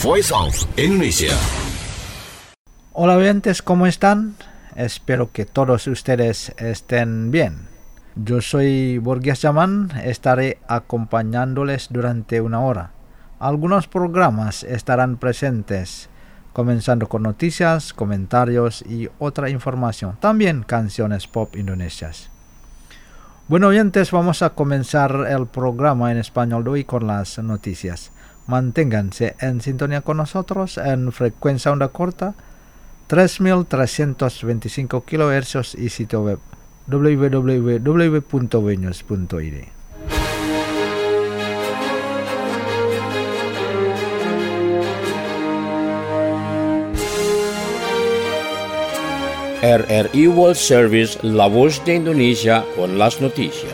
Voice of Indonesia. Hola oyentes, ¿cómo están? Espero que todos ustedes estén bien. Yo soy Borges Yaman, estaré acompañándoles durante una hora. Algunos programas estarán presentes, comenzando con noticias, comentarios y otra información. También canciones pop indonesias. Bueno oyentes, vamos a comenzar el programa en español de hoy con las noticias. Manténganse en sintonía con nosotros en frecuencia onda corta 3325 kHz y sitio web www.wenews.id. RRI World Service, La Voz de Indonesia con las noticias.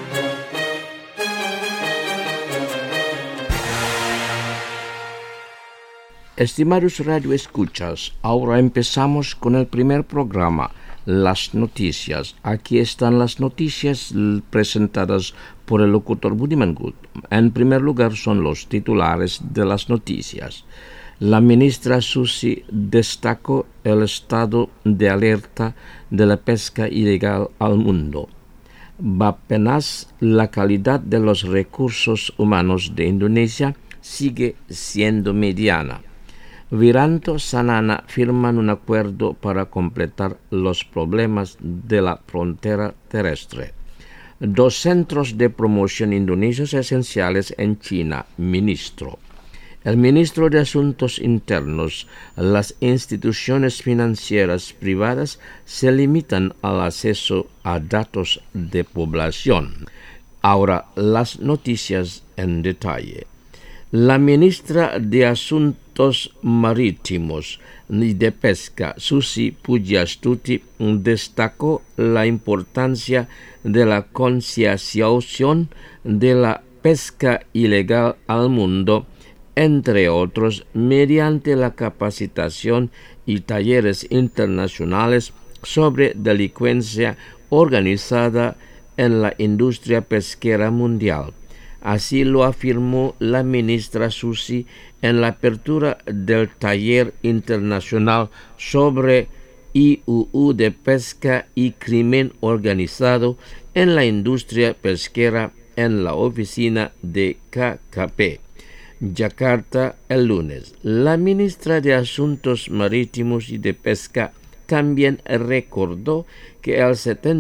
Estimados radioescuchas, ahora empezamos con el primer programa, Las Noticias. Aquí están las noticias presentadas por el locutor Budiman Good. En primer lugar son los titulares de las noticias. La ministra Susi destacó el estado de alerta de la pesca ilegal al mundo. Bappenas, la calidad de los recursos humanos de Indonesia sigue siendo mediana. Wiranto Sanana firman un acuerdo para completar los problemas de la frontera terrestre. 2 centros de promoción indonesios esenciales en China, ministro. El ministro de Asuntos Internos, las instituciones financieras privadas se limitan al acceso a datos de población. Ahora, las noticias en detalle. La ministra de Asuntos Marítimos y de Pesca, Susi Pujiastuti, destacó la importancia de la concienciación de la pesca ilegal al mundo, entre otros, mediante la capacitación y talleres internacionales sobre delincuencia organizada en la industria pesquera mundial. Así lo afirmó la ministra Susi en la apertura del taller internacional sobre IUU de pesca y crimen organizado en la industria pesquera en la oficina de KKP. Yakarta el lunes. La ministra de Asuntos Marítimos y de Pesca también recordó que el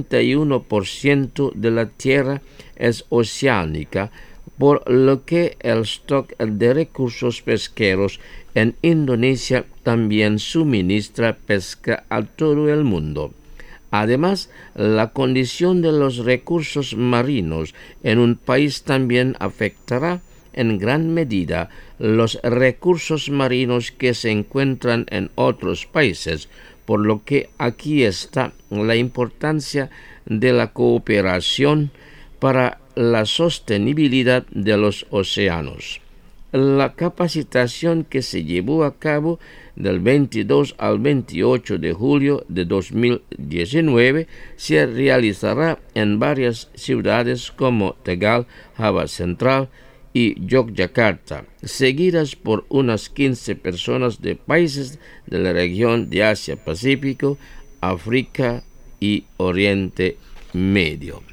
71% de la tierra es oceánica, por lo que el stock de recursos pesqueros en Indonesia también suministra pesca a todo el mundo. Además, la condición de los recursos marinos en un país también afectará en gran medida los recursos marinos que se encuentran en otros países, por lo que aquí está la importancia de la cooperación para la sostenibilidad de los océanos. La capacitación que se llevó a cabo del 22 al 28 de julio de 2019 se realizará en varias ciudades como Tegal, Java Central y Yogyakarta, seguidas por unas 15 personas de países de la región de Asia-Pacífico, África y Oriente Medio.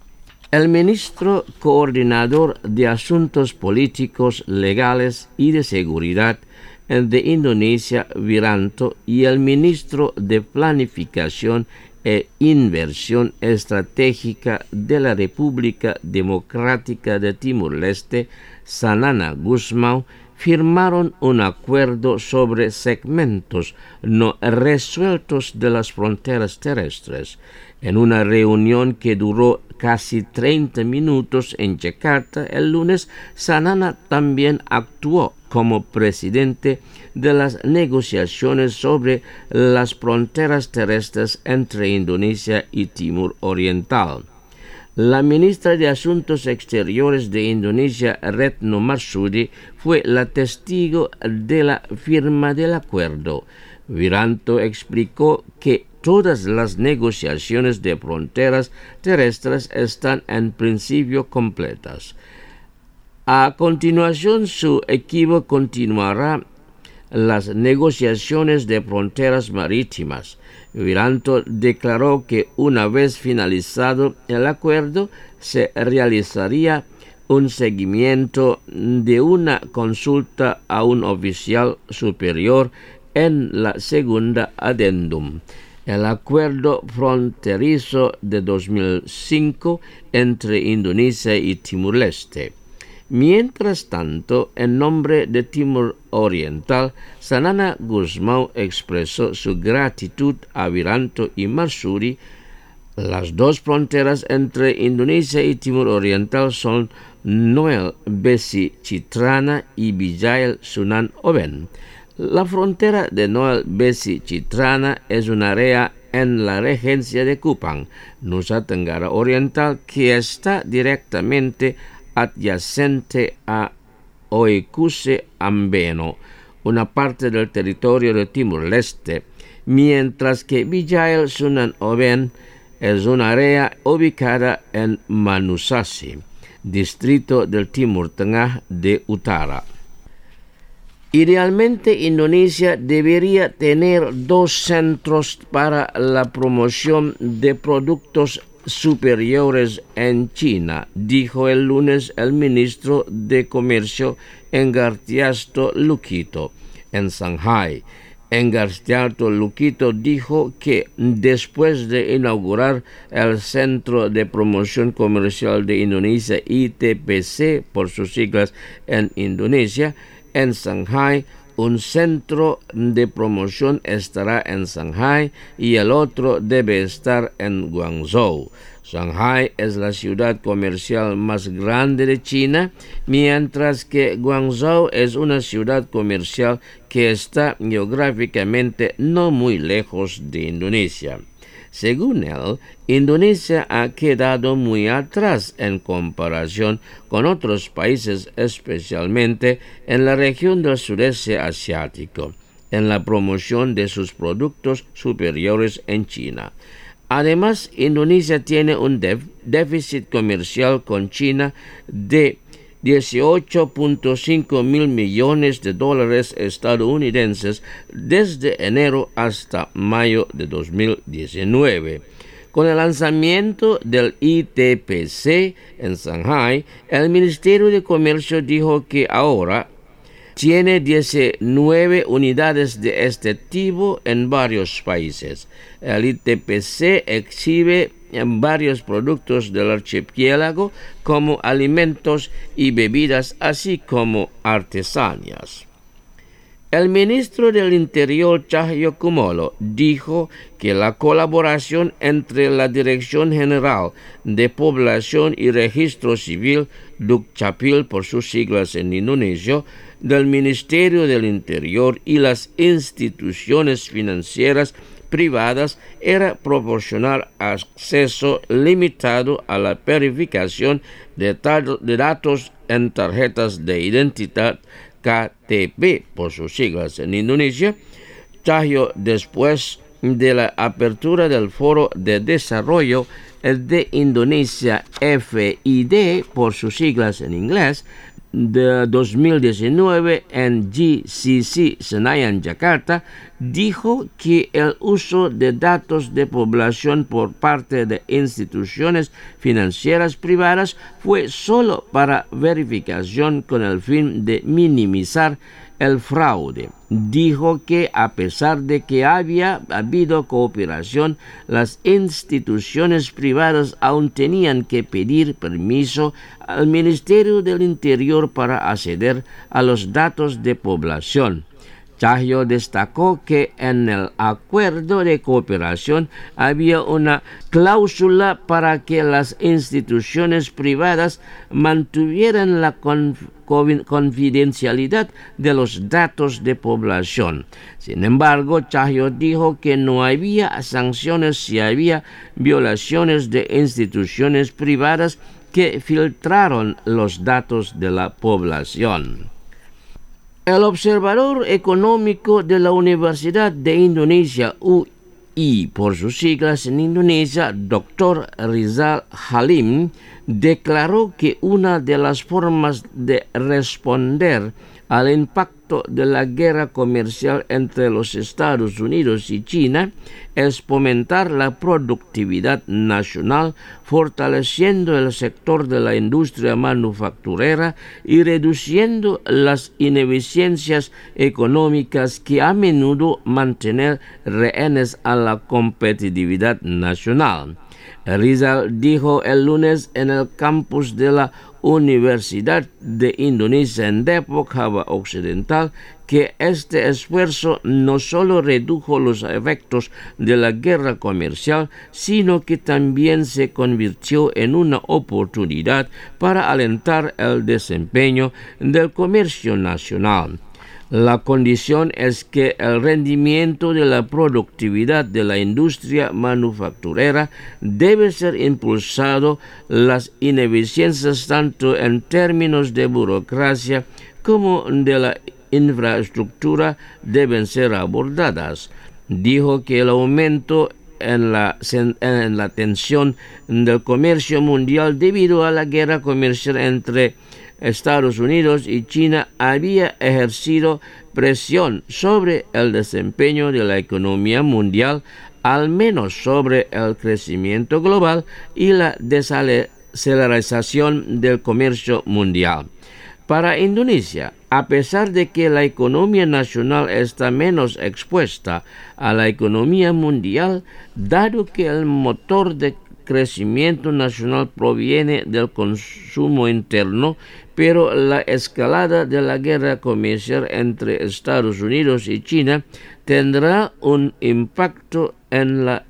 El ministro coordinador de Asuntos Políticos, Legales y de Seguridad de Indonesia, Wiranto, y el ministro de Planificación e Inversión Estratégica de la República Democrática de Timor-Leste, Sanana Gusmão, firmaron un acuerdo sobre segmentos no resueltos de las fronteras terrestres. En una reunión que duró casi 30 minutos en Yakarta el lunes, Sanana también actuó como presidente de las negociaciones sobre las fronteras terrestres entre Indonesia y Timor Oriental. La ministra de Asuntos Exteriores de Indonesia, Retno Marsudi, fue la testigo de la firma del acuerdo. Wiranto explicó que todas las negociaciones de fronteras terrestres están en principio completas. A continuación, su equipo continuará las negociaciones de fronteras marítimas. Wiranto declaró que una vez finalizado el acuerdo, se realizaría un seguimiento de una consulta a un oficial superior en la segunda adendum. El acuerdo fronterizo de 2005 entre Indonesia y Timor-Leste. Mientras tanto, en nombre de Timor Oriental, Sanana Gusmão expresó su gratitud a Wiranto y Marsudi. Las dos fronteras entre Indonesia y Timor Oriental son Noel Besi Citrana y Bijayal Sunan Oben. La frontera de Noel Besi Citrana es un área en la regencia de Kupang, Nusa Tenggara Oriental, que está directamente adyacente a Oekuse Ambeno, una parte del territorio de Timor-Leste, mientras que Bijayal Sunan Oben es un área ubicada en Manusasi, distrito del Timur Tengah de Utara. Idealmente, Indonesia debería tener 2 centros para la promoción de productos superiores en China, dijo el lunes el ministro de Comercio Engartiasto Lukito en Shanghai. Engartiasto Lukito dijo que después de inaugurar el Centro de Promoción Comercial de Indonesia, ITPC por sus siglas en Indonesia, en Shanghai, un centro de promoción estará en Shanghai y el otro debe estar en Guangzhou. Shanghai es la ciudad comercial más grande de China, mientras que Guangzhou es una ciudad comercial que está geográficamente no muy lejos de Indonesia. Según él, Indonesia ha quedado muy atrás en comparación con otros países, especialmente en la región del sureste asiático, en la promoción de sus productos superiores en China. Además, Indonesia tiene un déficit comercial con China de 18.5 mil millones de dólares estadounidenses desde enero hasta mayo de 2019. Con el lanzamiento del ITPC en Shanghai, el Ministerio de Comercio dijo que ahora tiene 19 unidades de este tipo en varios países. El ITPC exhibe en varios productos del archipiélago como alimentos y bebidas, así como artesanías. El ministro del Interior, Cahyokumolo, dijo que la colaboración entre la Dirección General de Población y Registro Civil, Dukcapil por sus siglas en indonesio, del Ministerio del Interior y las instituciones financieras privadas era proporcionar acceso limitado a la verificación de datos en tarjetas de identidad KTP por sus siglas en Indonesia. Cahyo, después de la apertura del Foro de Desarrollo de Indonesia, FID por sus siglas en inglés, de 2019 en GCC Senayan, Jakarta, dijo que el uso de datos de población por parte de instituciones financieras privadas fue solo para verificación con el fin de minimizar el fraude. Dijo que a pesar de que había habido cooperación, las instituciones privadas aún tenían que pedir permiso al Ministerio del Interior para acceder a los datos de población. Cahyo destacó que en el acuerdo de cooperación había una cláusula para que las instituciones privadas mantuvieran la confidencialidad de los datos de población. Sin embargo, Cahyo dijo que no había sanciones si había violaciones de instituciones privadas que filtraron los datos de la población. El observador económico de la Universidad de Indonesia, UI por sus siglas en Indonesia, Dr. Rizal Halim, declaró que una de las formas de responder al impacto de la guerra comercial entre los Estados Unidos y China es fomentar la productividad nacional, fortaleciendo el sector de la industria manufacturera y reduciendo las ineficiencias económicas que a menudo mantienen rehenes a la competitividad nacional. Rizal dijo el lunes en el campus de la Universidad de Indonesia en Depok, Java Occidental, que este esfuerzo no solo redujo los efectos de la guerra comercial, sino que también se convirtió en una oportunidad para alentar el desempeño del comercio nacional. La condición es que el rendimiento de la productividad de la industria manufacturera debe ser impulsado, las ineficiencias tanto en términos de burocracia como de la infraestructura deben ser abordadas. Dijo que el aumento en la tensión del comercio mundial debido a la guerra comercial entre Estados Unidos y China había ejercido presión sobre el desempeño de la economía mundial, al menos sobre el crecimiento global y la desaceleración del comercio mundial. Para Indonesia, a pesar de que la economía nacional está menos expuesta a la economía mundial, dado que el motor de crecimiento nacional proviene del consumo interno, pero la escalada de la guerra comercial entre Estados Unidos y China tendrá un impacto en la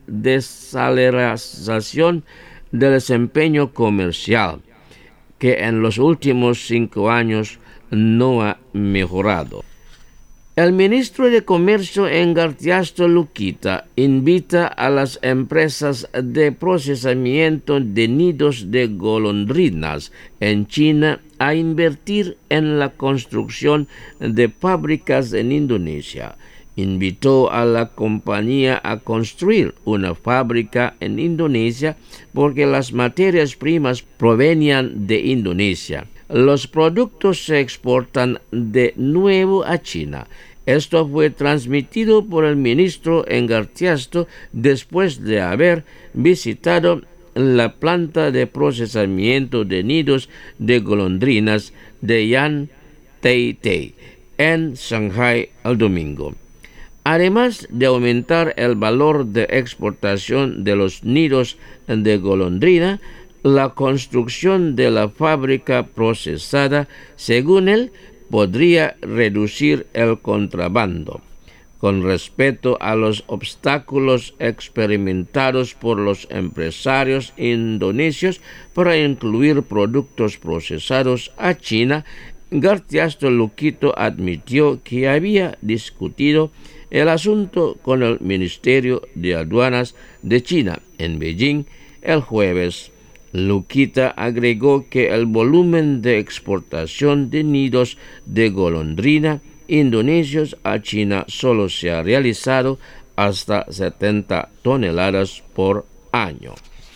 desaceleración del desempeño comercial, que en los últimos 5 años no ha mejorado. El ministro de Comercio Engartiasto Luquita invita a las empresas de procesamiento de nidos de golondrinas en China a invertir en la construcción de fábricas en Indonesia. Invitó a la compañía a construir una fábrica en Indonesia porque las materias primas provenían de Indonesia. Los productos se exportan de nuevo a China. Esto fue transmitido por el ministro Engartiasto después de haber visitado la planta de procesamiento de nidos de golondrinas de Yan Tay en Shanghai el domingo. Además de aumentar el valor de exportación de los nidos de golondrina, la construcción de la fábrica procesada, según él, podría reducir el contrabando. Con respecto a los obstáculos experimentados por los empresarios indonesios para incluir productos procesados a China, Gartiasto Luquito admitió que había discutido el asunto con el Ministerio de Aduanas de China en Beijing el jueves. Luquita agregó que el volumen de exportación de nidos de golondrina indonesios a China solo se ha realizado hasta 70 toneladas por año.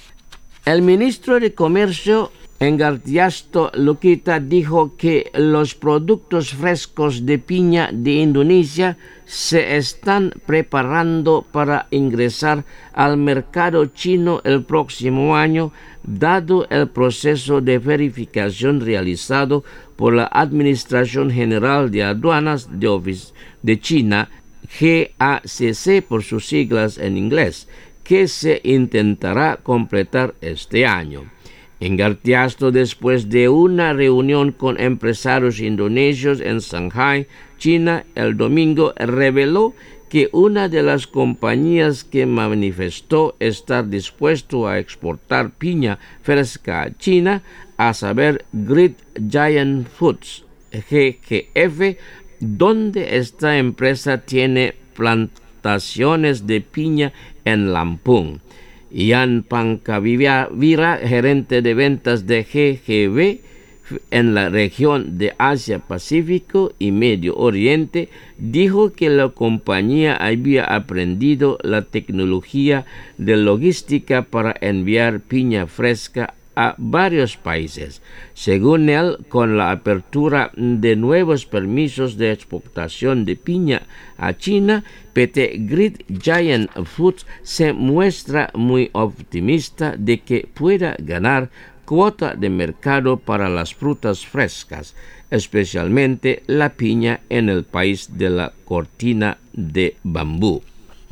El ministro de Comercio Engartiasto Luquita dijo que los productos frescos de piña de Indonesia se están preparando para ingresar al mercado chino el próximo año, dado el proceso de verificación realizado por la Administración General de Aduanas de China, GACC por sus siglas en inglés, que se intentará completar este año. Engartiasto, después de una reunión con empresarios indonesios en Shanghai, China, el domingo, reveló que una de las compañías que manifestó estar dispuesto a exportar piña fresca a China, a saber Great Giant Foods, GGF, donde esta empresa tiene plantaciones de piña en Lampung. Ian Pancavira, gerente de ventas de GGV en la región de Asia-Pacífico y Medio Oriente, dijo que la compañía había aprendido la tecnología de logística para enviar piña fresca a varios países. Según él, con la apertura de nuevos permisos de exportación de piña a China, PT Great Giant Foods se muestra muy optimista de que pueda ganar cuota de mercado para las frutas frescas, especialmente la piña en el país de la cortina de bambú.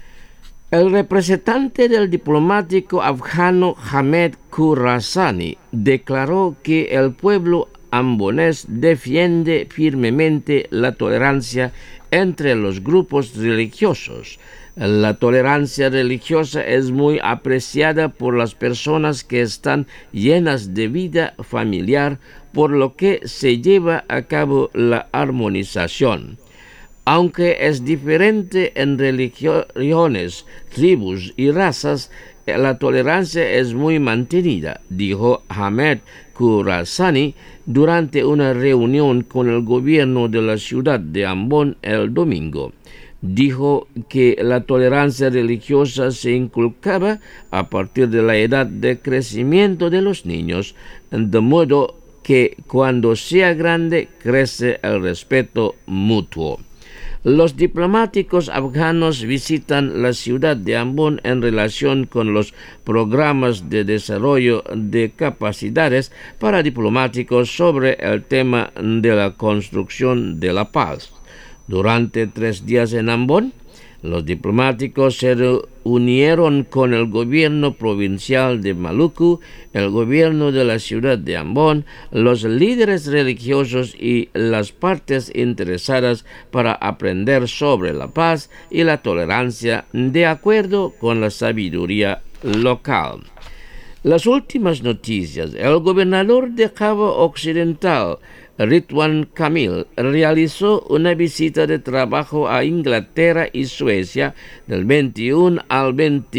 El representante del diplomático afgano Hamed Khurasani declaró que el pueblo ambonés defiende firmemente la tolerancia entre los grupos religiosos. La tolerancia religiosa es muy apreciada por las personas que están llenas de vida familiar, por lo que se lleva a cabo la armonización. Aunque es diferente en religiones, tribus y razas, la tolerancia es muy mantenida, dijo Hamed Khurasani durante una reunión con el gobierno de la ciudad de Ambon el domingo. Dijo que la tolerancia religiosa se inculcaba a partir de la edad de crecimiento de los niños, de modo que cuando sea grande crece el respeto mutuo. Los diplomáticos afganos visitan la ciudad de Ambon en relación con los programas de desarrollo de capacidades para diplomáticos sobre el tema de la construcción de la paz. Durante 3 días en Ambon, los diplomáticos se reunieron con el gobierno provincial de Maluku, el gobierno de la ciudad de Ambon, los líderes religiosos y las partes interesadas para aprender sobre la paz y la tolerancia de acuerdo con la sabiduría local. Las últimas noticias. El gobernador de Java Occidental, Ridwan Kamil, realizó una visita de trabajo a Inglaterra y Suecia del 21 al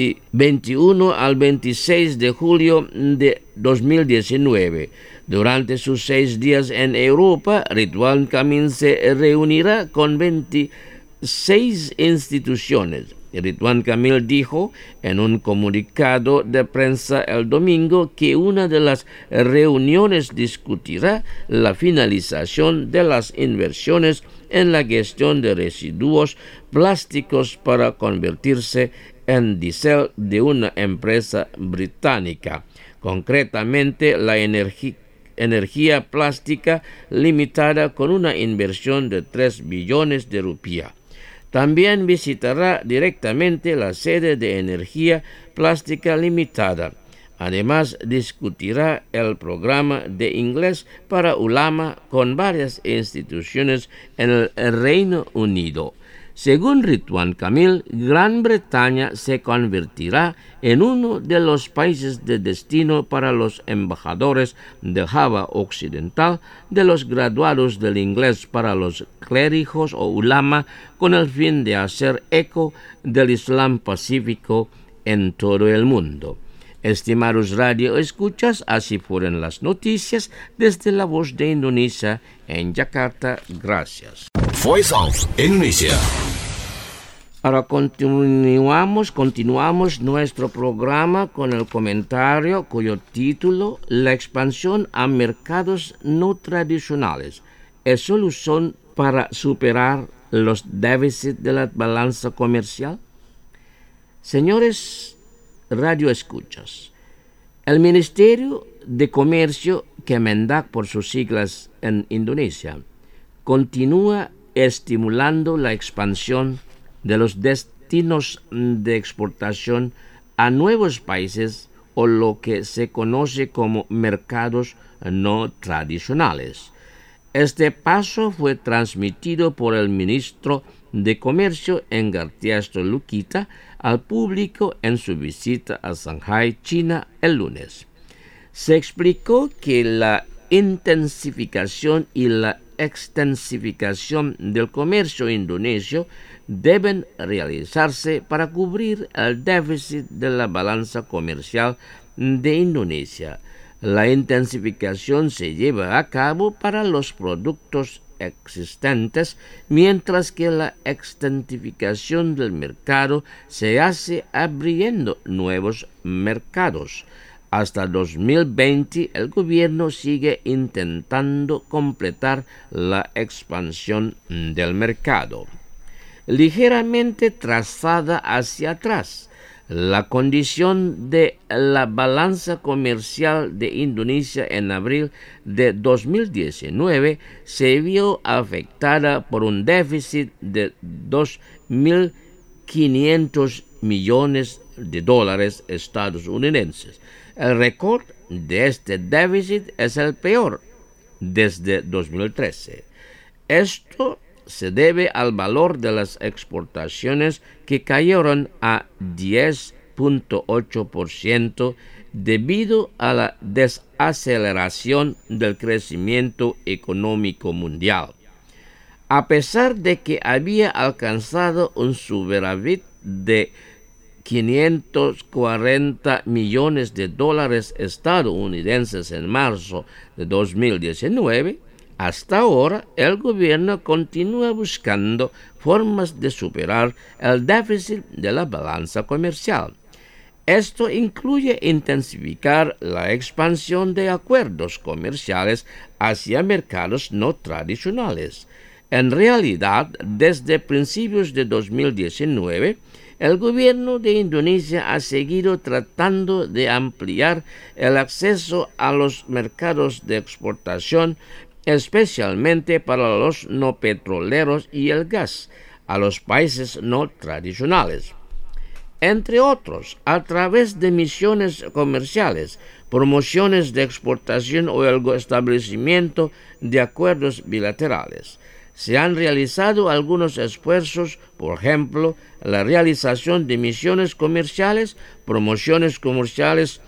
26 de julio de 2019. Durante sus 6 días en Europa, Ridwan Kamil se reunirá con 26 instituciones. Ridwan Kamil dijo en un comunicado de prensa el domingo que una de las reuniones discutirá la finalización de las inversiones en la gestión de residuos plásticos para convertirse en diésel de una empresa británica, concretamente la energía plástica limitada con una inversión de 3 billones de rupias. También visitará directamente la sede de Energía Plástica Limitada. Además, discutirá el programa de inglés para ulama con varias instituciones en el Reino Unido. Según Ridwan Kamil, Gran Bretaña se convertirá en uno de los países de destino para los embajadores de Java Occidental, de los graduados del inglés para los clérigos o ulama, con el fin de hacer eco del Islam pacífico en todo el mundo. Estimados radioescuchas, así fueron las noticias desde La Voz de Indonesia en Jakarta. Gracias. Voice of Indonesia. Ahora continuamos nuestro programa con el comentario cuyo título La expansión a mercados no tradicionales es solución para superar los déficits de la balanza comercial. Señores radioescuchas, el Ministerio de Comercio, Kemendak por sus siglas en Indonesia, continúa estimulando la expansión de los destinos de exportación a nuevos países o lo que se conoce como mercados no tradicionales. Este paso fue transmitido por el ministro de Comercio Engartiasto Lukita al público en su visita a Shanghái, China, el lunes. Se explicó que la intensificación y la extensificación del comercio indonesio deben realizarse para cubrir el déficit de la balanza comercial de Indonesia. La intensificación se lleva a cabo para los productos existentes, mientras que la extensificación del mercado se hace abriendo nuevos mercados. Hasta 2020, el gobierno sigue intentando completar la expansión del mercado. Ligeramente trazada hacia atrás, la condición de la balanza comercial de Indonesia en abril de 2019 se vio afectada por un déficit de 2.500 millones de dólares estadounidenses. El récord de este déficit es el peor desde 2013. Esto se debe al valor de las exportaciones que cayeron a 10.8% debido a la desaceleración del crecimiento económico mundial. A pesar de que había alcanzado un superávit de 540 millones de dólares estadounidenses en marzo de 2019, hasta ahora el gobierno continúa buscando formas de superar el déficit de la balanza comercial. Esto incluye intensificar la expansión de acuerdos comerciales hacia mercados no tradicionales. En realidad, desde principios de 2019, el gobierno de Indonesia ha seguido tratando de ampliar el acceso a los mercados de exportación, especialmente para los no petroleros y el gas, a los países no tradicionales. Entre otros, a través de misiones comerciales, promociones de exportación o el establecimiento de acuerdos bilaterales. Se han realizado algunos esfuerzos, por ejemplo, la realización de misiones comerciales, promociones comerciales,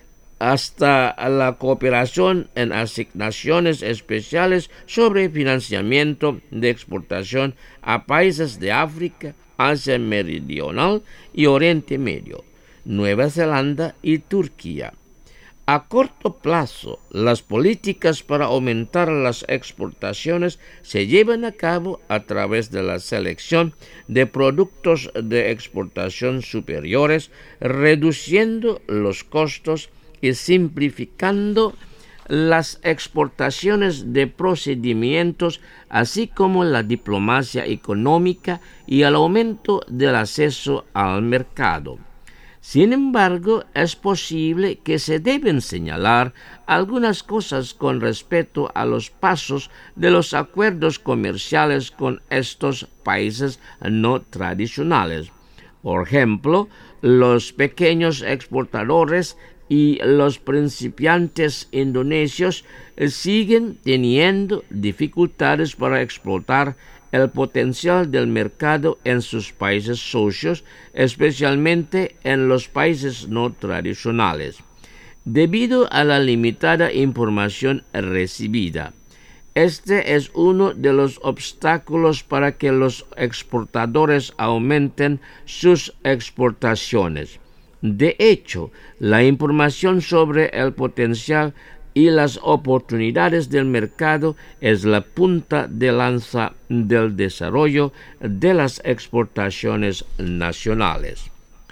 hasta la cooperación en asignaciones especiales sobre financiamiento de exportación a países de África, Asia Meridional y Oriente Medio, Nueva Zelanda y Turquía. A corto plazo, las políticas para aumentar las exportaciones se llevan a cabo a través de la selección de productos de exportación superiores, reduciendo los costos y simplificando las exportaciones de procedimientos, así como la diplomacia económica y el aumento del acceso al mercado. Sin embargo, es posible que se deben señalar algunas cosas con respecto a los pasos de los acuerdos comerciales con estos países no tradicionales. Por ejemplo, los pequeños exportadores y los principiantes indonesios siguen teniendo dificultades para explotar el potencial del mercado en sus países socios, especialmente en los países no tradicionales, debido a la limitada información recibida. Este es uno de los obstáculos para que los exportadores aumenten sus exportaciones. De hecho, la información sobre el potencial y las oportunidades del mercado es la punta de lanza del desarrollo de las exportaciones nacionales.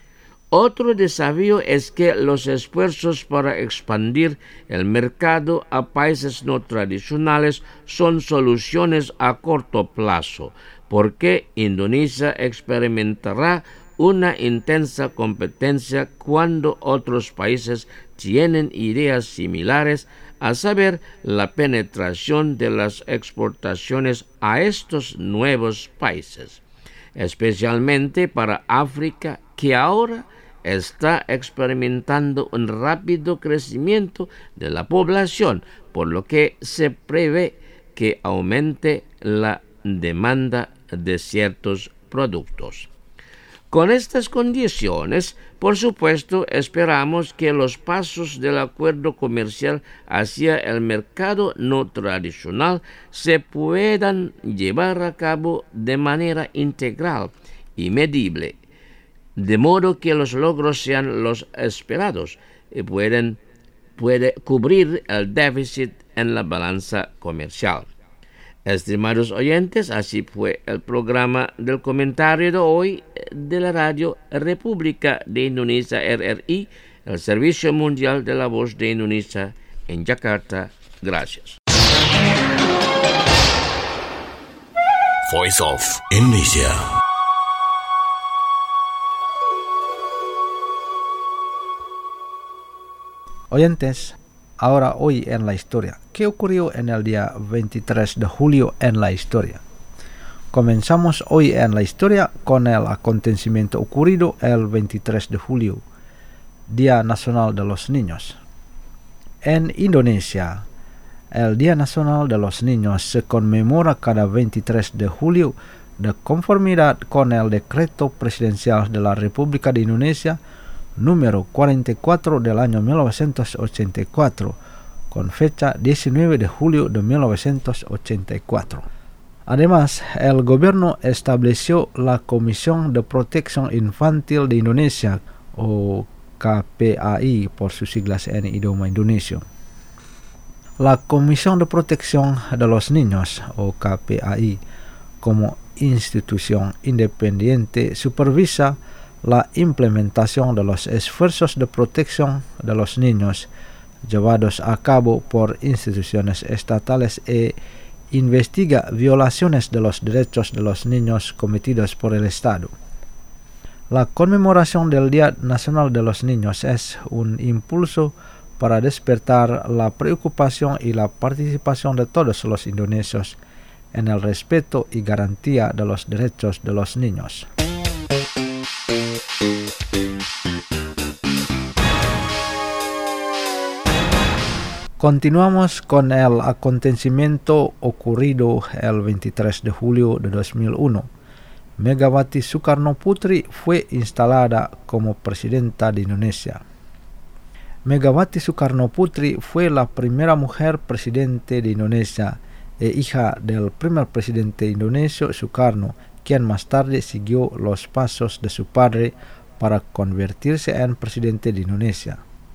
Otro desafío es que los esfuerzos para expandir el mercado a países no tradicionales son soluciones a corto plazo, porque Indonesia experimentará una intensa competencia cuando otros países tienen ideas similares, a saber, la penetración de las exportaciones a estos nuevos países, especialmente para África, que ahora está experimentando un rápido crecimiento de la población, por lo que se prevé que aumente la demanda de ciertos productos. Con estas condiciones, por supuesto, esperamos que los pasos del acuerdo comercial hacia el mercado no tradicional se puedan llevar a cabo de manera integral y medible, de modo que los logros sean los esperados y puede cubrir el déficit en la balanza comercial. Estimados oyentes, así fue el programa del comentario de hoy de la Radio República de Indonesia, RRI, el Servicio Mundial de la Voz de Indonesia en Jakarta. Gracias. Voice of Indonesia. Oyentes, ahora hoy en la historia. ¿Qué ocurrió en el día 23 de julio en la historia? Comenzamos hoy en la historia con el acontecimiento ocurrido el 23 de julio, Día Nacional de los Niños. En Indonesia, el Día Nacional de los Niños se conmemora cada 23 de julio de conformidad con el Decreto Presidencial de la República de Indonesia número 44 del año 1984, con fecha 19 de julio de 1984. Además, el gobierno estableció la Comisión de Protección Infantil de Indonesia, o KPAI por sus siglas en idioma indonesio. La Comisión de Protección de los Niños, o KPAI, como institución independiente, supervisa la implementación de los esfuerzos de protección de los niños llevados a cabo por instituciones estatales e investiga violaciones de los derechos de los niños cometidos por el Estado. La conmemoración del Día Nacional de los Niños es un impulso para despertar la preocupación y la participación de todos los indonesios en el respeto y garantía de los derechos de los niños. Continuamos con el acontecimiento ocurrido el 23 de julio de 2001. Megawati Soekarno Putri fue instalada como presidenta de Indonesia. Megawati Soekarno Putri fue la primera mujer presidente de Indonesia e hija del primer presidente indonesio Soekarno, quien más tarde siguió los pasos de su padre para convertirse en presidente de Indonesia.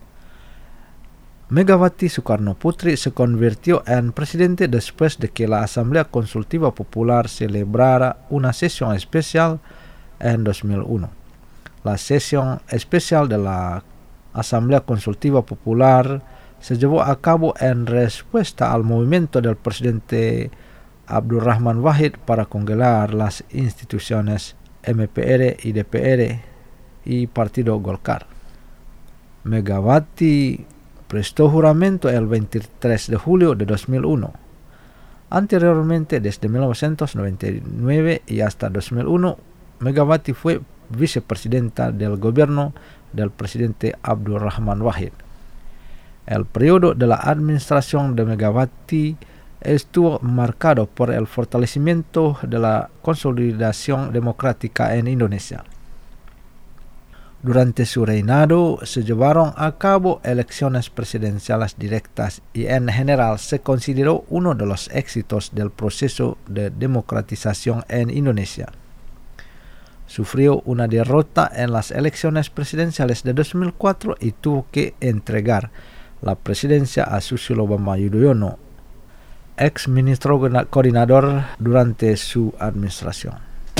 Megawati Soekarno Putri se convirtió en presidente después de que la Asamblea Consultiva Popular celebrara una sesión especial en 2001. La sesión especial de la Asamblea Consultiva Popular se llevó a cabo en respuesta al movimiento del presidente Abdurrahman Wahid para congelar las instituciones MPR y DPR y Partido Golkar. Megawati prestó juramento el 23 de julio de 2001. Anteriormente, desde 1999 y hasta 2001, Megawati fue vicepresidenta del gobierno del presidente Abdurrahman Wahid. El periodo de la administración de Megawati estuvo marcado por el fortalecimiento de la consolidación democrática en Indonesia. Durante su reinado se llevaron a cabo elecciones presidenciales directas y en general se consideró uno de los éxitos del proceso de democratización en Indonesia. Sufrió una derrota en las elecciones presidenciales de 2004 y tuvo que entregar la presidencia a Susilo Bambang Yudhoyono, ex ministro coordinador durante su administración.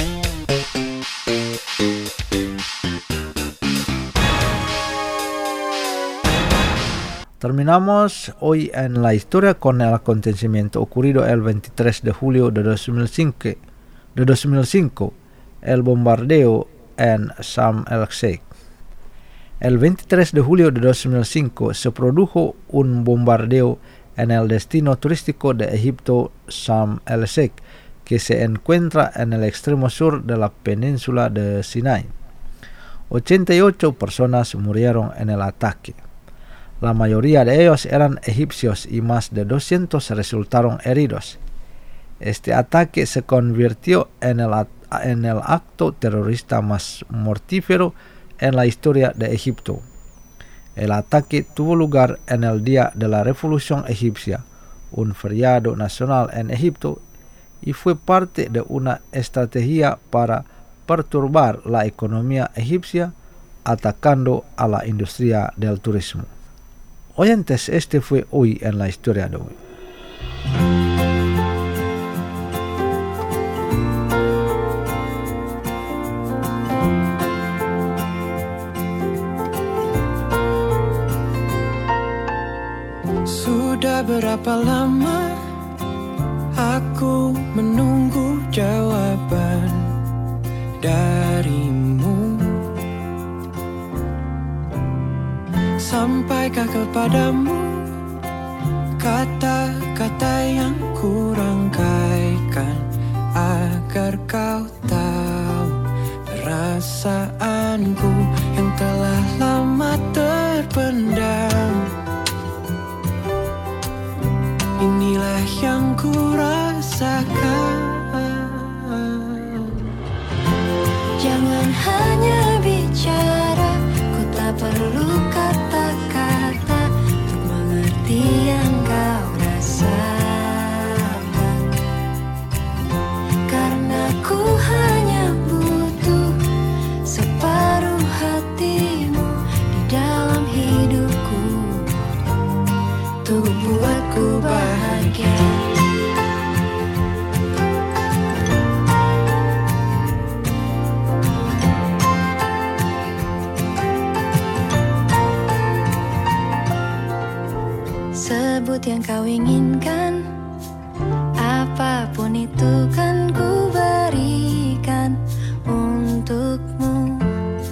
Terminamos hoy en la historia con el acontecimiento ocurrido el 23 de julio de 2005, el bombardeo en Sharm el-Sheikh. El 23 de julio de 2005 se produjo un bombardeo en el destino turístico de Egipto, Sharm el-Sheikh, que se encuentra en el extremo sur de la península de Sinai. 88 personas murieron en el ataque. La mayoría de ellos eran egipcios y más de 200 resultaron heridos. Este ataque se convirtió en el acto terrorista más mortífero en la historia de Egipto. El ataque tuvo lugar en el día de la Revolución Egipcia, un feriado nacional en Egipto, y fue parte de una estrategia para perturbar la economía egipcia, atacando a la industria del turismo. Oyentes, este fue hoy en la historia de hoy. Berapa lama aku menunggu jawaban darimu? Sampaikah kepadamu kata-kata yang kurangkaikan, agar kau tahu perasaanku yang telah lama terpendam. Inilah yang ku rasakan. Jangan hanya bicara, ku tak perlu kata-kata untuk mengerti yang kau rasakan. Karena ku hanya butuh separuh hatimu di dalam hidupku, untuk buatku bahagia. Sebut yang kau inginkan, apapun itu kan ku berikan untukmu.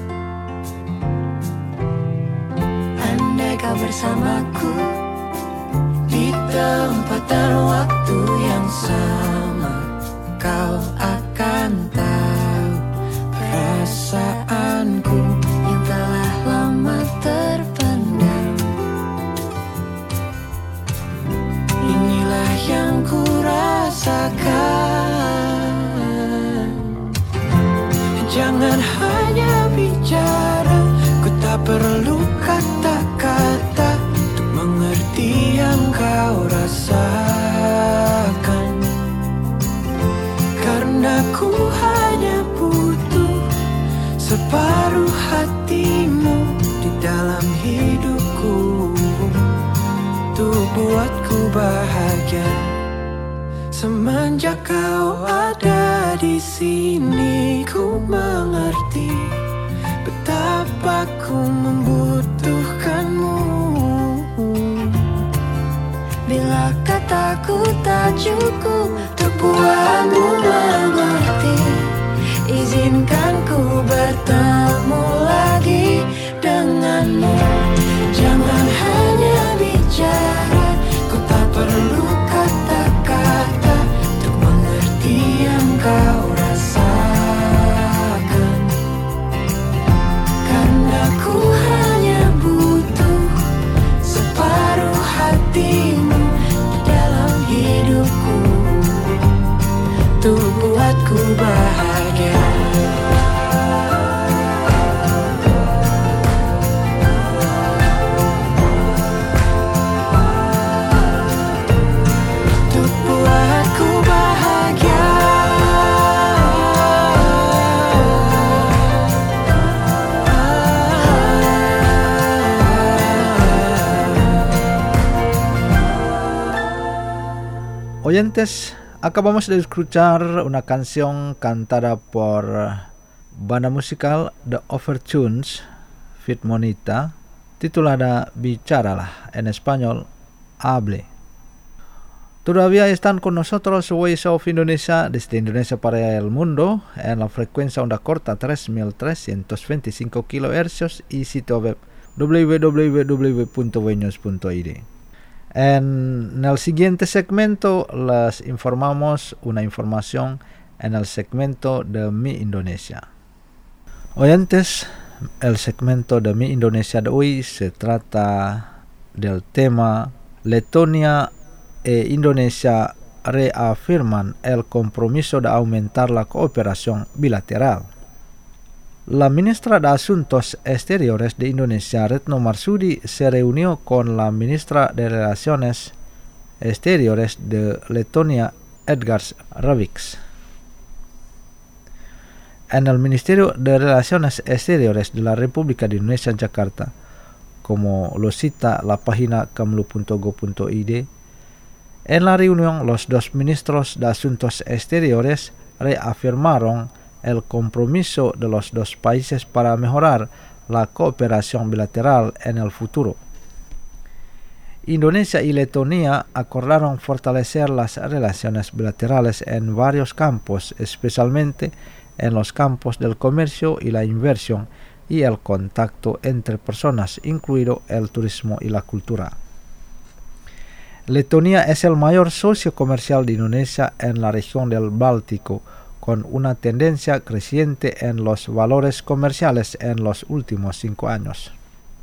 Andai kau bersamaku di tempat dan waktu yang sama, kau akan tahu perasaanku yang telah lama terpendam. Inilah yang ku rasakan. Jangan hanya bicara, ku tak perlu kata-kata untuk mengerti yang kau rasakan. Karena ku hanya butuh separuh hatimu di dalam hidupku, untuk buatku bahagia. Semenjak kau ada di sini, ku mengerti betapa ku membutuhkanmu. Bila kataku tak cukup untuk buatmu mengerti, izinkan ku bertemu lagi denganmu. Jangan hanya bicara, ku tak perlu kata-kata untuk mengerti yang kau rasakan. Karena ku hanya butuh separuh hatimu di dalam hidupku, untuk buatku bahagia. Oyentes, acabamos de escuchar una canción cantada por banda musical The Overtunes Fit Monita, titulada Bicaralah, en español, Hable. Todavía están con nosotros Voice of Indonesia desde Indonesia para el mundo en la frecuencia onda corta 3325 kHz y sitio web www.wenews.id. En el siguiente segmento les informamos una información en el segmento de Mi Indonesia. Oyentes, el segmento de Mi Indonesia de hoy se trata del tema Letonia e Indonesia reafirman el compromiso de aumentar la cooperación bilateral. La ministra de Asuntos Exteriores de Indonesia, Retno Marsudi, se reunió con la ministra de Relaciones Exteriores de Letonia, Edgars Rinkēns. En el Ministerio de Relaciones Exteriores de la República de Indonesia, Jakarta, como lo cita la página kamlu.go.id, en la reunión los dos ministros de Asuntos Exteriores reafirmaron el compromiso de los dos países para mejorar la cooperación bilateral en el futuro. Indonesia y Letonia acordaron fortalecer las relaciones bilaterales en varios campos, especialmente en los campos del comercio y la inversión y el contacto entre personas, incluido el turismo y la cultura. Letonia es el mayor socio comercial de Indonesia en la región del Báltico, con una tendencia creciente en los valores comerciales en los últimos 5 años.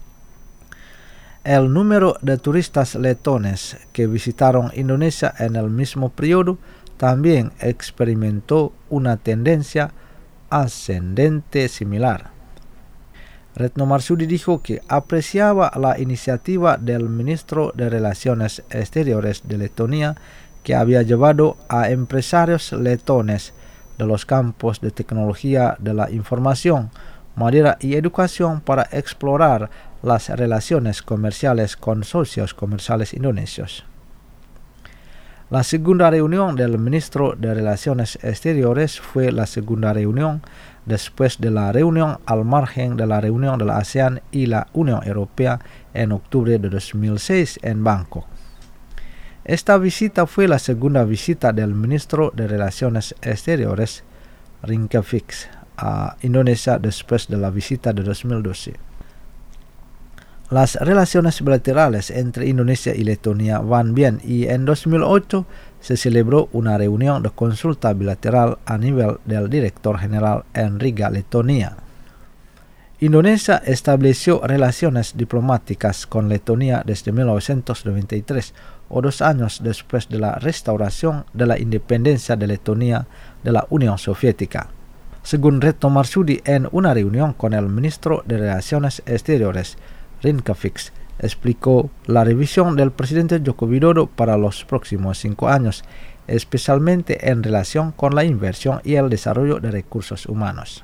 El número de turistas letones que visitaron Indonesia en el mismo periodo también experimentó una tendencia ascendente similar. Retno Marsudi dijo que apreciaba la iniciativa del ministro de Relaciones Exteriores de Letonia, que había llevado a empresarios letones de los campos de tecnología de la información, madera y educación para explorar las relaciones comerciales con socios comerciales indonesios. La segunda reunión del ministro de Relaciones Exteriores fue la segunda reunión después de la reunión al margen de la reunión de la ASEAN y la Unión Europea en octubre de 2006 en Bangkok. Esta visita fue la segunda visita del ministro de Relaciones Exteriores, Rinkevich, a Indonesia después de la visita de 2012. Las relaciones bilaterales entre Indonesia y Letonia van bien y en 2008 se celebró una reunión de consulta bilateral a nivel del director general en Riga, Letonia. Indonesia estableció relaciones diplomáticas con Letonia desde 1993, o 2 años después de la restauración de la independencia de Letonia de la Unión Soviética. Según Retno Marsudi, en una reunión con el ministro de Relaciones Exteriores, Rinkevich explicó la revisión del presidente Joko Widodo para los próximos 5 años, especialmente en relación con la inversión y el desarrollo de recursos humanos.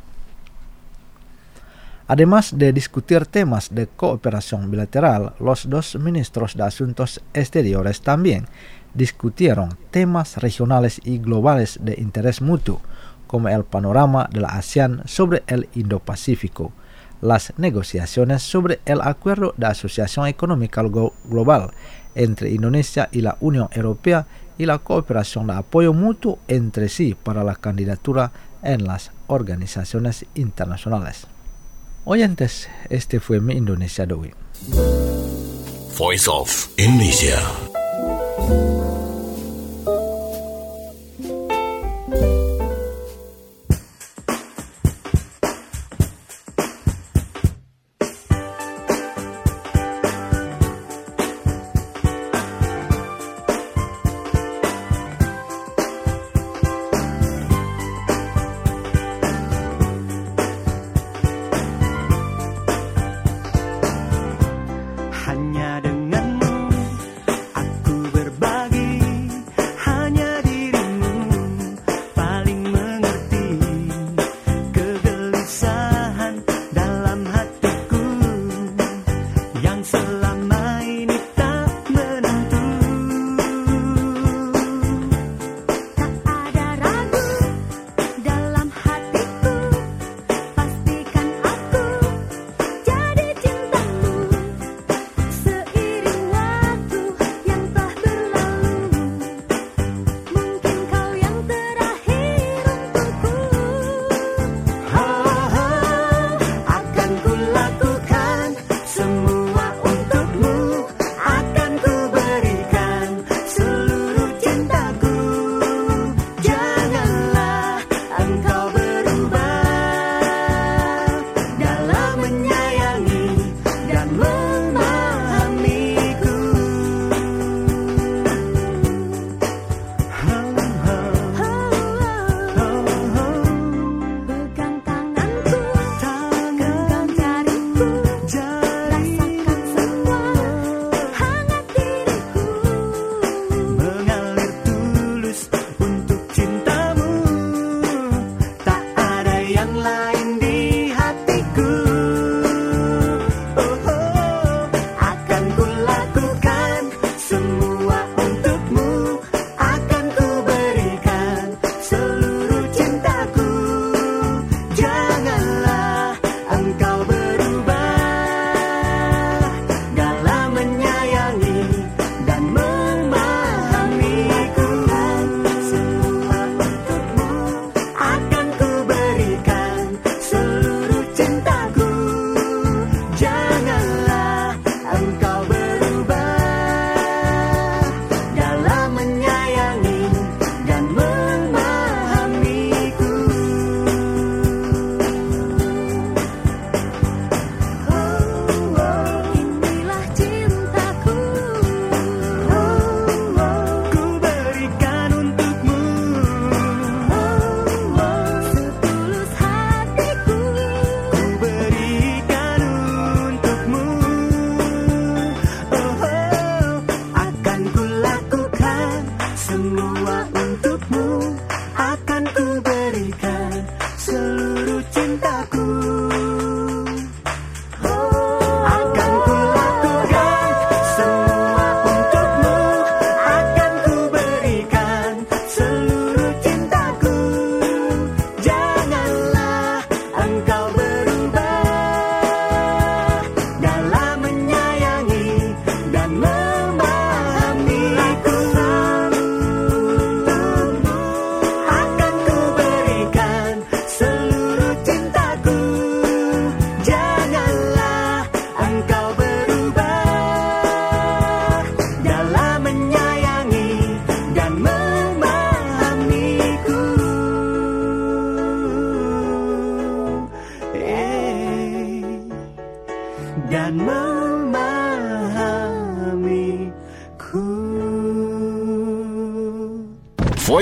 Además de discutir temas de cooperación bilateral, los dos ministros de Asuntos Exteriores también discutieron temas regionales y globales de interés mutuo, como el panorama de la ASEAN sobre el Indo-Pacífico, las negociaciones sobre el Acuerdo de Asociación Económica Global entre Indonesia y la Unión Europea y la cooperación de apoyo mutuo entre sí para la candidatura en las organizaciones internacionales. Oyentes, este fue mi Indonesia de hoy. Voice of Indonesia. Hanya denganmu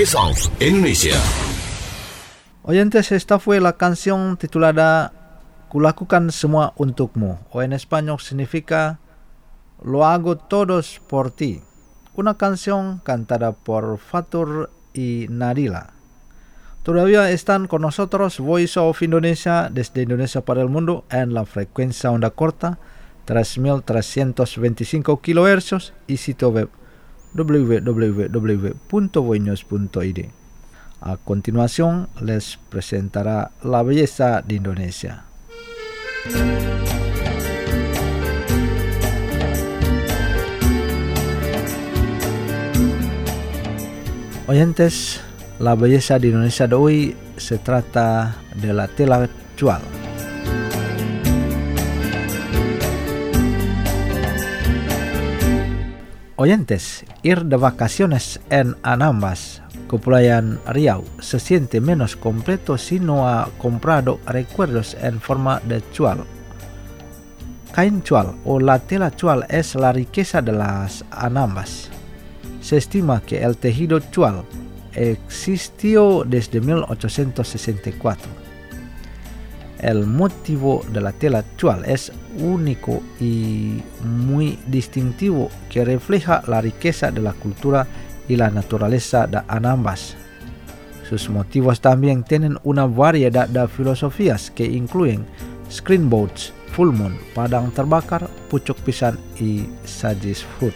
Voice of Indonesia. Oyentes, esta fue la canción titulada Kulakukan Semua Untukmu, o en español significa Lo hago todos por ti. Una canción cantada por Fatur y Nadila. Todavía están con nosotros Voice of Indonesia desde Indonesia para el mundo en la frecuencia onda corta 3.325 kHz y sitio web www.voinews.id. A continuación les presentará la belleza de Indonesia. Oyentes, la belleza de Indonesia de hoy se trata de la tela cual. Oyentes, ir de vacaciones en Anambas, Kepulauan Riau, se siente menos completo si no ha comprado recuerdos en forma de cual. Kain cual o la tela cual es la riqueza de las Anambas. Se estima que el tejido cual existió desde 1864. El motivo de la tela cual es único y muy distintivo, que refleja la riqueza de la cultura y la naturaleza de Anambas. Sus motivos también tienen una variedad de filosofías que incluyen screen boats, full moon, padang terbakar, pucuk pisang, y sajis fruit.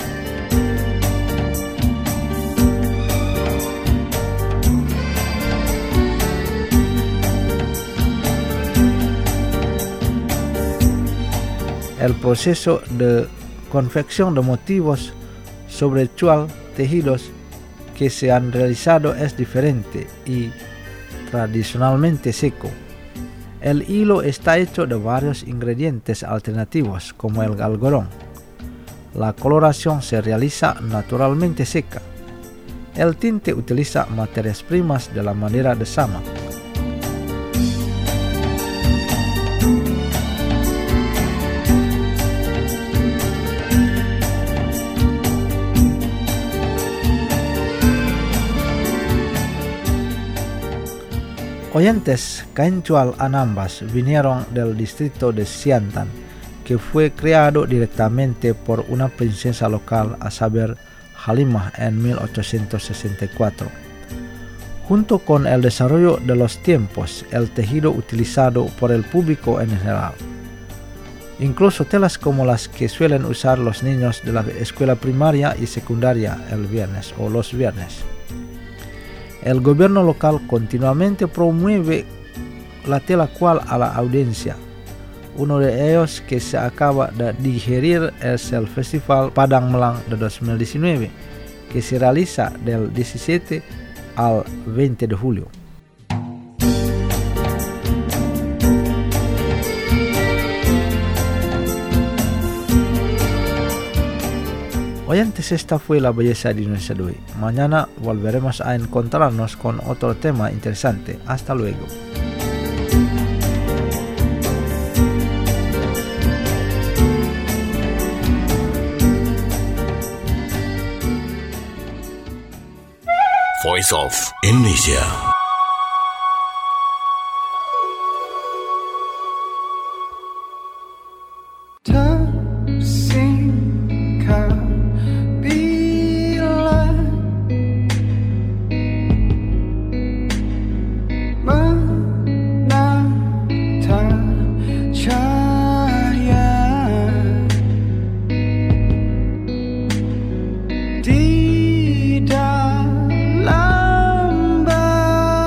El proceso de confección de motivos sobre cual tejidos que se han realizado es diferente y tradicionalmente seco. El hilo está hecho de varios ingredientes alternativos como el algodón. La coloración se realiza naturalmente seca. El tinte utiliza materias primas de la manera de sama. Oyentes, kain cual Anambas vinieron del distrito de Siantan, que fue creado directamente por una princesa local, a saber Halimah, en 1864. Junto con el desarrollo de los tiempos, el tejido utilizado por el público en general, incluso telas como las que suelen usar los niños de la escuela primaria y secundaria el viernes o los viernes. El gobierno local continuamente promueve la tela cual a la audiencia. Uno de ellos que se acaba de digerir es el Festival Padang Melang de 2019, que se realiza del 17 al 20 de julio. Oyentes, esta fue la belleza de Indonesia de hoy. Mañana volveremos a encontrarnos con otro tema interesante. Hasta luego. Voice of Indonesia. Di dalam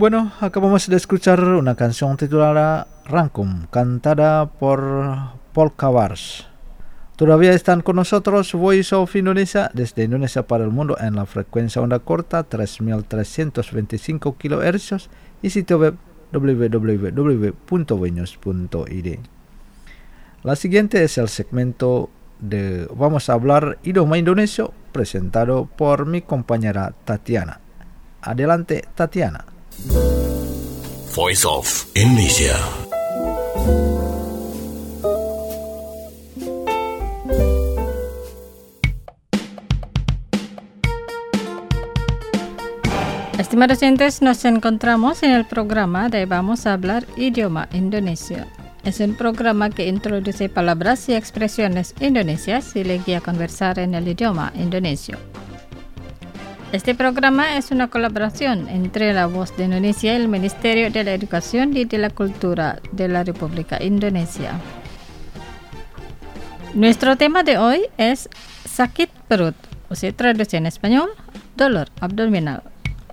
Bueno, acabamos de escuchar una canción titulada Rankum, cantada por Polka Wars. Todavía están con nosotros Voice of Indonesia desde Indonesia para el mundo en la frecuencia onda corta 3325 kHz y sitio web www.voinews.id. La siguiente es el segmento de Vamos a hablar idioma indonesio presentado por mi compañera Tatiana. Adelante, Tatiana. Voice of Indonesia. Estimados oyentes, nos encontramos en el programa de Vamos a hablar idioma indonesio. Es un programa que introduce palabras y expresiones indonesias y le guía a conversar en el idioma indonesio. Este programa es una colaboración entre La Voz de Indonesia y el Ministerio de la Educación y de la Cultura de la República Indonesia. Nuestro tema de hoy es sakit perut, o se traduce en español, dolor abdominal.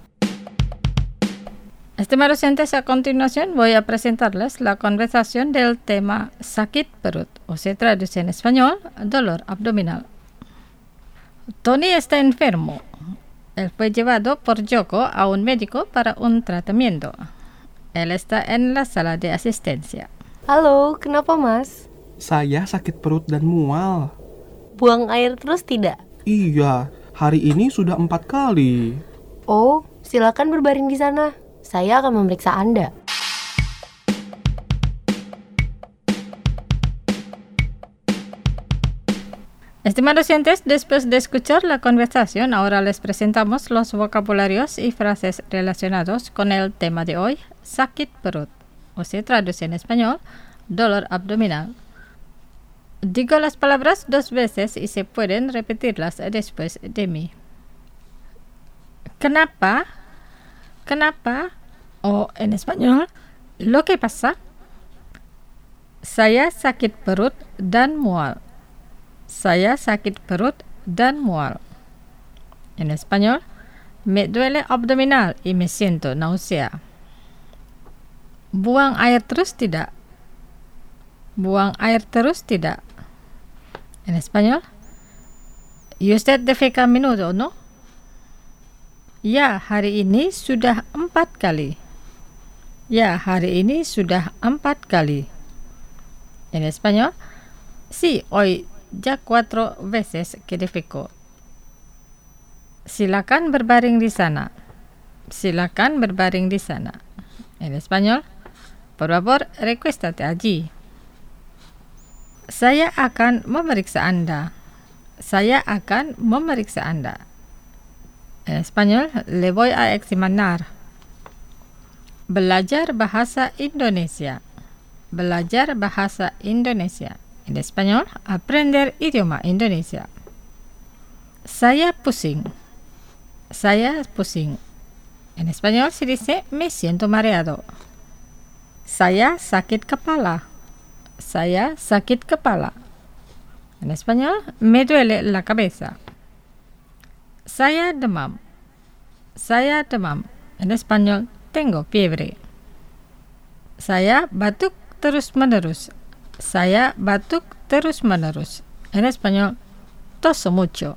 Estimados oyentes, a continuación voy a presentarles la conversación del tema sakit perut, o se traduce en español, dolor abdominal. Tony está enfermo. Él fue llevado por Joko a un médico para un tratamiento. Él está en la sala de asistencia. Halo, kenapa mas? Saya sakit perut dan mual. Buang air terus tidak? Iya, hari ini sudah 4 kali. Oh, silakan berbaring di sana. Saya akan memeriksa Anda. Estimados oyentes, después de escuchar la conversación, ahora les presentamos los vocabularios y frases relacionados con el tema de hoy, sakit perut, o se traduce en español, dolor abdominal. Digo las palabras 2 veces y se pueden repetirlas después de mí. Kenapa? Kenapa? O en español, ¿lo que pasa? Saya sakit perut dan mual. Saya sakit perut dan mual. En español, me duele abdominal y me siento náusea. Buang air terus tidak? Buang air terus tidak? En español, ¿y usted defeca a menudo, no? Ya, hari ini sudah 4 kali. Ya, hari ini sudah 4 kali. En español, sí, hoy ya 4 veces que defeco. Silakan berbaring di sana. Silakan berbaring di sana. En español, por favor, recuéstate allí. Saya akan memeriksa Anda. Saya akan memeriksa Anda. En español, le voy a examinar. Belajar bahasa Indonesia. Belajar bahasa Indonesia. En español, aprender idioma Indonesia. Saya pusing. Saya pusing. En español se dice, me siento mareado. Saya sakit kepala. Saya sakit kepala. En español, me duele la cabeza. Saya demam. Saya demam. En español, tengo fiebre. Saya batuk terus-menerus. Saya batuk terus-menerus. En español, toso mucho.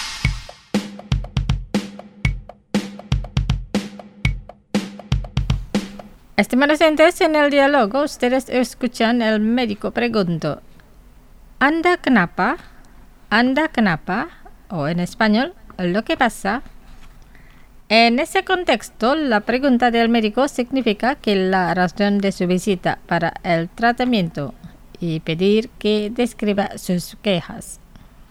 Estimados oyentes, en el diálogo ustedes escuchan el médico preguntó, ¿Anda kenapa? ¿Anda kenapa? O en español, ¿lo que pasa? En ese contexto, la pregunta del médico significa que la razón de su visita para el tratamiento y pedir que describa sus quejas.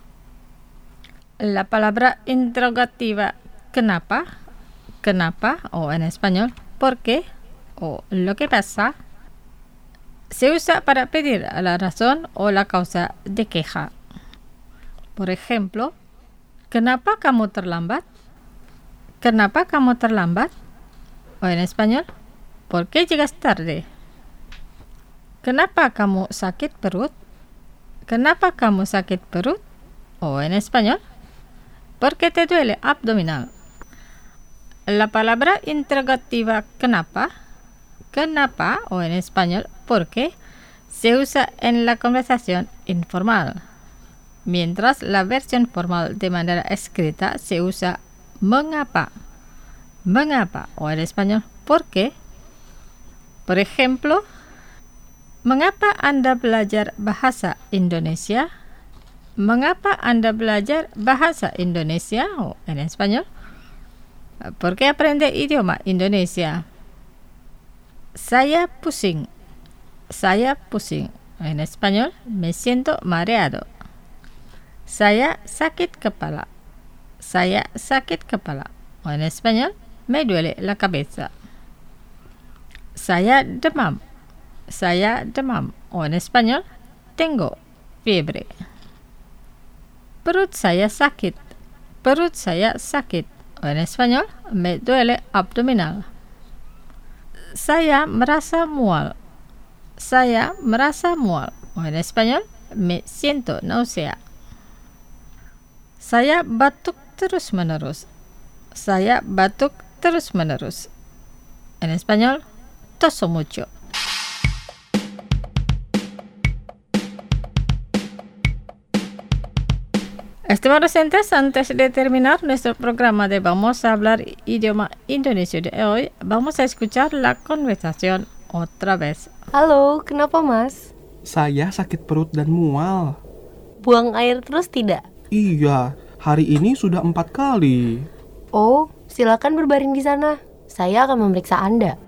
La palabra interrogativa kenapa, kenapa, o en español, ¿por qué? O lo que pasa, se usa para pedir la razón o la causa de queja. Por ejemplo, ¿kenapa kamu terlambat? ¿Kenapa kamu terlambat? O en español, ¿por qué llegas tarde? ¿Kenapa kamu sakit perut? ¿Kenapa kamu sakit perut? O en español, ¿por qué te duele abdominal? la palabra interrogativa kenapa, kenapa o en español ¿por qué? Se usa en la conversación informal, mientras la versión formal de manera escrita se usa mengapa, mengapa o en español ¿por qué? Por ejemplo, mengapa Anda belajar bahasa Indonesia? Mengapa Anda belajar bahasa Indonesia? O en español, ¿por qué aprende idioma Indonesia? Saya pusing. Saya pusing. En español, me siento mareado. Saya sakit kepala. Saya sakit kepala. O en español, me duele la cabeza. Saya demam. Saya demam. O en español, tengo fiebre. Perut saya sakit. Perut saya sakit. O en español, me duele abdominal. Saya merasa mual. Saya merasa mual. O en español, me siento náusea. Saya batuk terus-menerus. Saya batuk terus-menerus. En español, toso mucho. Estimados oyentes, antes de terminar nuestro programa de Vamos a hablar idioma indonesia de hoy, vamos a escuchar la conversación otra vez. Halo, kenapa Mas? Saya sakit perut dan mual. Buang air terus tidak? Iya, hari ini sudah 4 kali. Oh, silakan berbaring di sana. Saya akan memeriksa Anda.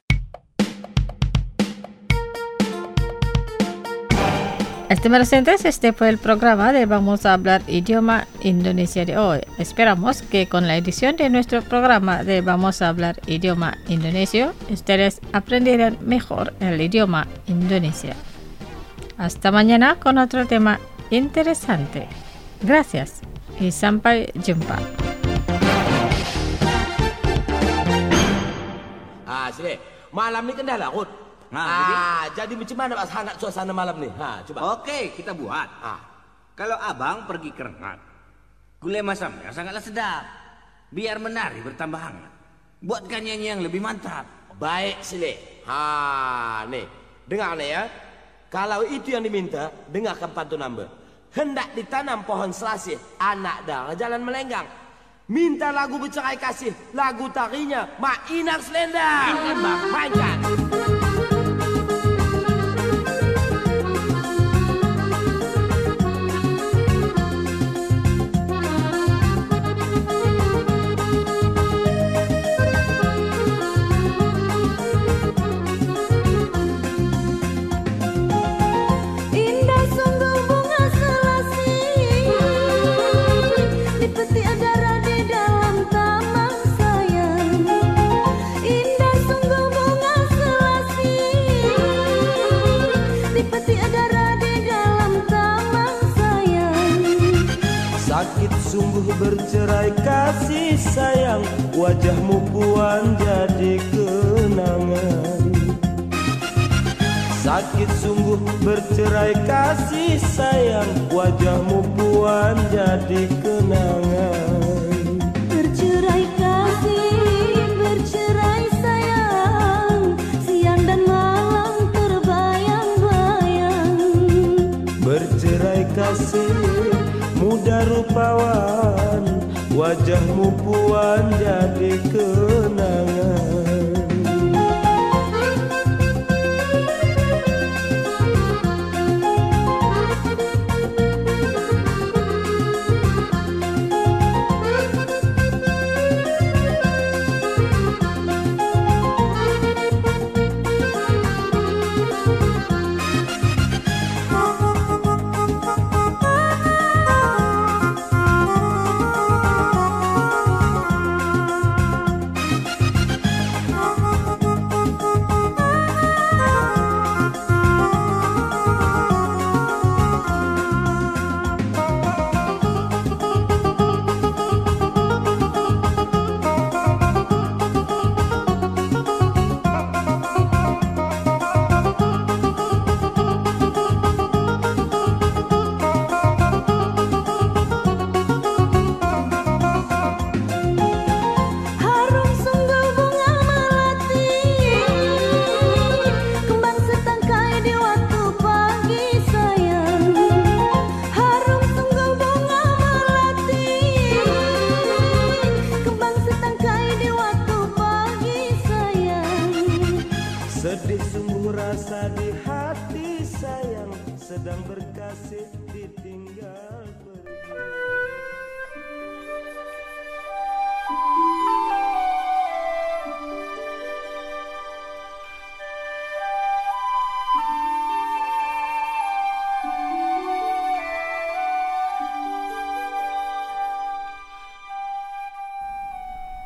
Estimados oyentes, este fue el programa de Vamos a hablar idioma indonesia de hoy. Esperamos que con la edición de nuestro programa de Vamos a hablar idioma indonesio, ustedes aprenderán mejor el idioma indonesia. Hasta mañana con otro tema interesante. Gracias y sampai jumpa. Sini, malam ni kan dah laut. Jadi macam mana nak suasana malam ni? Coba. Oke, kita buat. Kalau abang pergi ke renang, gulai masamnya sangatlah sedap. Biar menari bertambah hangat. Buatkan nyanyi yang lebih mantap. Baik, Sile. Nih, dengar nih ya. Kalau itu yang diminta, dengarkan pantun nambah. Hendak ditanam pohon selasih, anak darah jalan melenggang. Minta lagu bercerai kasih, lagu tarinya Mak Inak Selendang. Mainkan. Sakit sungguh bercerai kasih sayang, wajahmu puan jadi kenangan. Sakit sungguh bercerai kasih sayang, wajahmu puan jadi kenangan. Bercerai kasih, bercerai sayang, siang dan malam terbayang-bayang. Bercerai kasih muda rupawan, wajahmu puan jadi kenangan.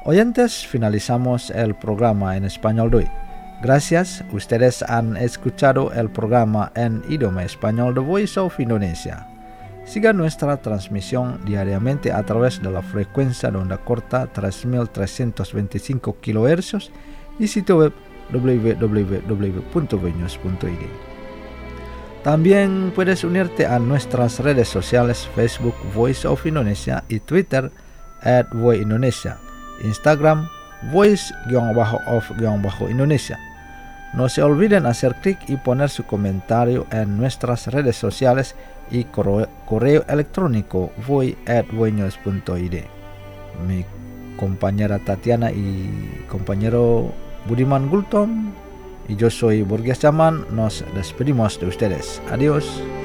Oyentes, finalizamos el programa en español de hoy. Gracias, ustedes han escuchado el programa en idioma español de Voice of Indonesia. Sigan nuestra transmisión diariamente a través de la frecuencia de onda corta 3325 kHz y sitio web www.voinews.id. También puedes unirte a nuestras redes sociales Facebook Voice of Indonesia y Twitter @voindonesia, Instagram voice_of_Indonesia. No se olviden hacer clic y poner su comentario en nuestras redes sociales y correo electrónico voi@voinews.id. Mi compañera Tatiana y compañero Budiman Gultom y yo soy Borgias Zaman, nos despedimos de ustedes. Adiós.